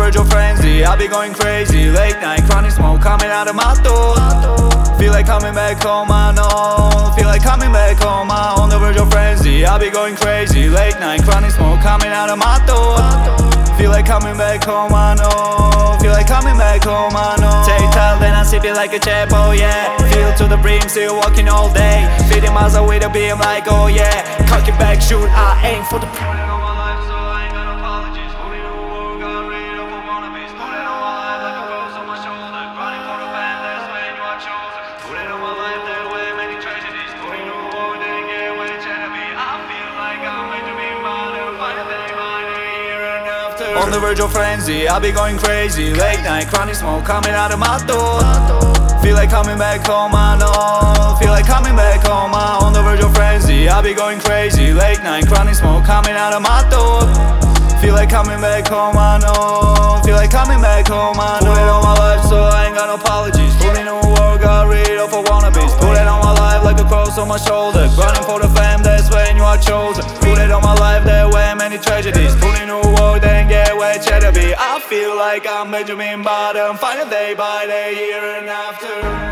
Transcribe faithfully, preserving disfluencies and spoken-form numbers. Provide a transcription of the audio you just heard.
verge of frenzy, I'll be going crazy. Late night, chronic smoke coming out of my throat. Feel like coming back home, I know. Feel like coming back home, I'm on the verge of frenzy, I'll be going crazy. Late night, chronic smoke coming out of my throat. Feel like coming back home, I know. Feel like coming back home, I know. Take time, then I sip it like a chapo, yeah. Feel to the brim, still walking all day. Fifty miles away to be, I'm like, oh yeah. Cock it back, shoot, I aim for the on the verge of frenzy, I'll be going crazy. Late night, chronic smoke coming out of my throat. Feel like coming back home, I know. Feel like coming back home, I'm on the verge of frenzy, I'll be going crazy. Late night, chronic smoke coming out of my throat. Feel like coming back home, I know. Feel like coming back home, I know. Put it on my life, so I ain't got no apologies. Put in a work, got rid of for wannabes. Put it on my life like a cross on my shoulder. Running for the fame, that's when you are chosen. Put it on my life, there were many tragedies. Put in a work, then get where it should be. I feel like I'm Benjamin Button, fighting day by day, year and after.